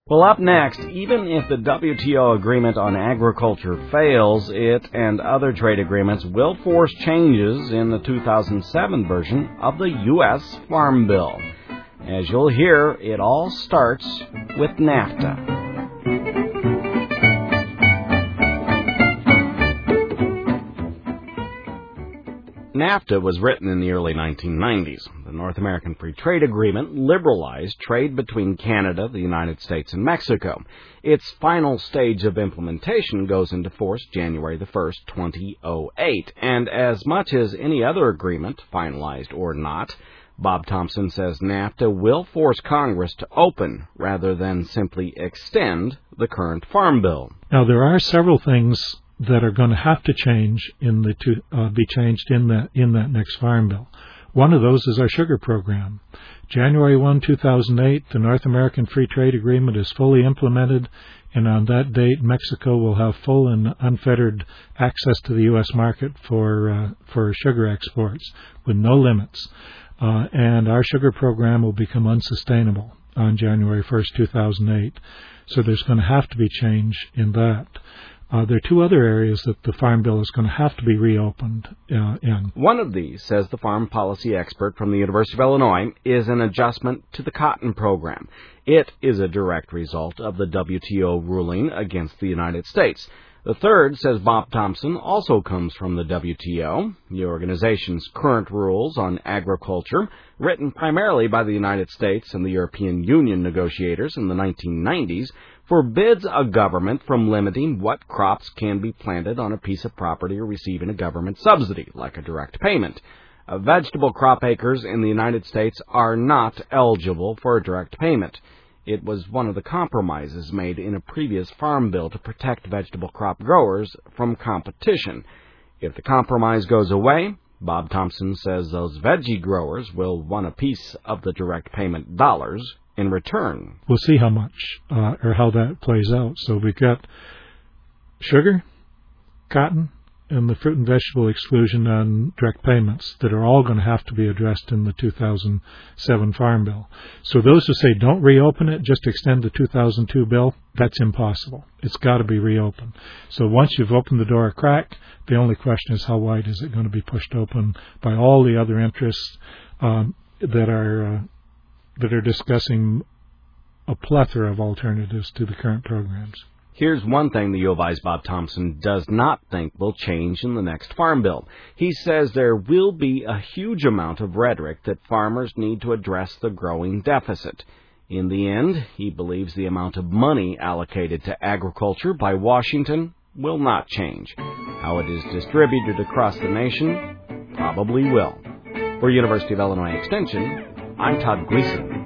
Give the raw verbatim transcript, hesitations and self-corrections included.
Well, up next, even if the W T O agreement on agriculture fails, it and other trade agreements will force changes in the two thousand seven version of the U S Farm Bill. As you'll hear, it all starts with NAFTA. NAFTA was written in the early nineteen nineties. The North American Free Trade Agreement liberalized trade between Canada, the United States, and Mexico. Its final stage of implementation goes into force January the first, two thousand eight. And as much as any other agreement, finalized or not, Bob Thompson says NAFTA will force Congress to open rather than simply extend the current Farm Bill. Now, there are several things that are going to have to change in the to, uh, be changed in that in that next Farm Bill. One of those is our sugar program. January first, two thousand eight, the North American Free Trade Agreement is fully implemented, and on that date, Mexico will have full and unfettered access to the U S market for uh, for sugar exports with no limits. Uh, and our sugar program will become unsustainable on January first, two thousand eight. So there's going to have to be change in that. Uh, there are two other areas that the Farm Bill is going to have to be reopened uh, in. One of these, says the farm policy expert from the University of Illinois, is an adjustment to the cotton program. It is a direct result of the W T O ruling against the United States. The third, says Bob Thompson, also comes from the W T O, the organization's current rules on agriculture, written primarily by the United States and the European Union negotiators in the nineteen nineties, forbids a government from limiting what crops can be planted on a piece of property or receiving a government subsidy, like a direct payment. Uh, vegetable crop acres in the United States are not eligible for a direct payment. It was one of the compromises made in a previous farm bill to protect vegetable crop growers from competition. If the compromise goes away, Bob Thompson says those veggie growers will want a piece of the direct payment dollars in return. We'll see how much uh, or how that plays out. So we've got sugar, cotton, and the fruit and vegetable exclusion on direct payments that are all going to have to be addressed in the two thousand seven Farm Bill. So those who say don't reopen it, just extend the two thousand two bill, that's impossible. It's got to be reopened. So once you've opened the door a crack, the only question is how wide is it going to be pushed open by all the other interests um, that are uh, that are discussing a plethora of alternatives to the current programs. Here's one thing the U of I's Bob Thompson does not think will change in the next Farm Bill. He says there will be a huge amount of rhetoric that farmers need to address the growing deficit. In the end, he believes the amount of money allocated to agriculture by Washington will not change. How it is distributed across the nation probably will. For University of Illinois Extension, I'm Todd Gleason.